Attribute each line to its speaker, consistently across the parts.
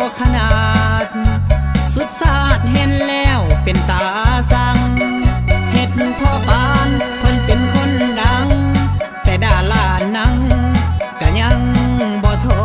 Speaker 1: ขนาดสุดสาดเห็นแล้วเป็นตาสั่งเฮ็ดพ่อปานเพิ่นเป็นคนดังแต่ดารานังก็ยังบ่ท้อ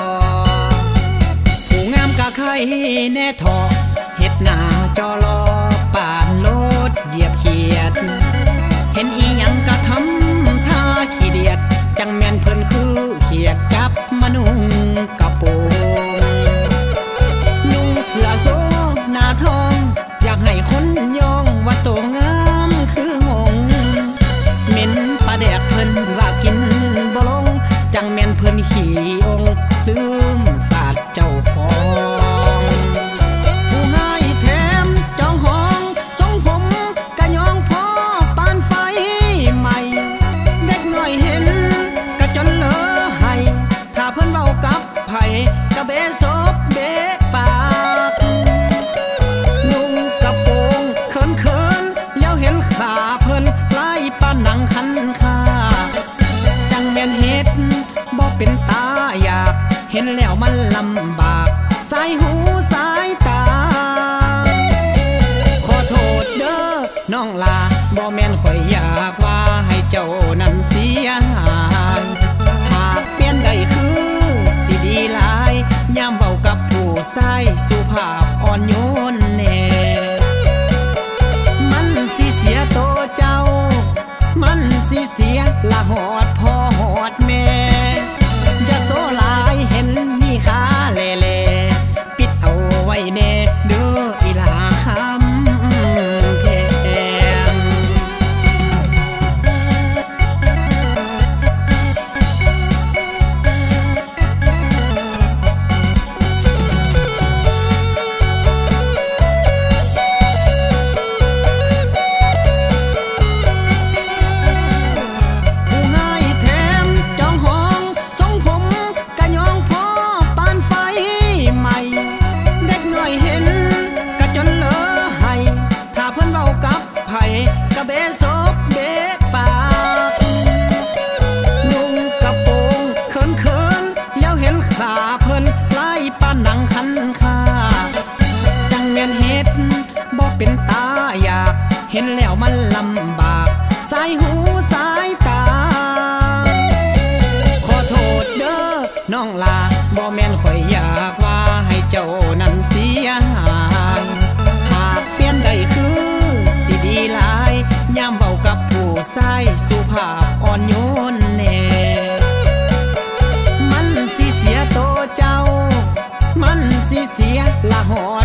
Speaker 1: ผู้งามกะไข่แน่ทอเฮ็ดหน้าจอรอปานโลดเหยียบเขียดเห็นอีหยังก็ทำท่าขี้เดียดจังแม่นเพิ่นคือเขียดจับมานุ่งกระโปรงนุ่งเสื้อโซหน้าทองอยากให้คนยองว่าโตงามคือหงเหม็นปลาแดกเพิ่นว่ากินบ่ลงจังแม่นเพิ่นขี้องลืมศาสตร์เจ้าของผู้ให้แถมจองห้องทรงผมกะยองพ่อปานไฟใหม่เด็กน้อยเห็นกะจนเลอให้ถ้าเพิ่นเว้ากับไผกะเบซบเบปากนุ่งกระโปรงเขินๆแล้วเห็นขาเพิ่นลายปานหนังคันคาจังแม่นเฮ็ดบ่เป็นตาอยากเห็นแล้วมันลำบากสายหูสายตาขอโทษเด้อน้องลาบ่แม่นข่อยอยากว่าให้เจ้านั้นเสียหายหากเปลี่ยนได้คือสิดีหลายยามเว้ากับผู้ชายสุภาพอ่อนโยนแน่มันสิเสียโตเจ้ามันสิเสียละหอดพ่อหอดแม่อย่าโซหลายเห็นมีขาแหล่ๆปิดเอาไว้แน่เด้ออีหลาคำแพงผู้ให้แถมจองห้องทรงผมกะยองพ่อปานไฟใหม่เด็กน้อยเห็นกะจนเลอให้ถ้าเพิ่นเว้ากับไผกะเบซบเบปากนุ่งกระโปรงเขินๆแล้วเห็นขาเพิ่นลายปานหนังคันคาจังแม่นเฮ็ดบ่เป็นตาอยากเห็นแล้วมันลำบากสายหูสายตาขอโทษเด้อน้องลาบ่แม่นข่อยอยากว่าให้เจ้านั้นเสียหายหากเปลี่ยนได้คือสิดีหลายยามเว้ากับผู้ชายสุภาพอ่อนโยนแน่มันสิเสียโตเจ้ามันสิเสียละหอด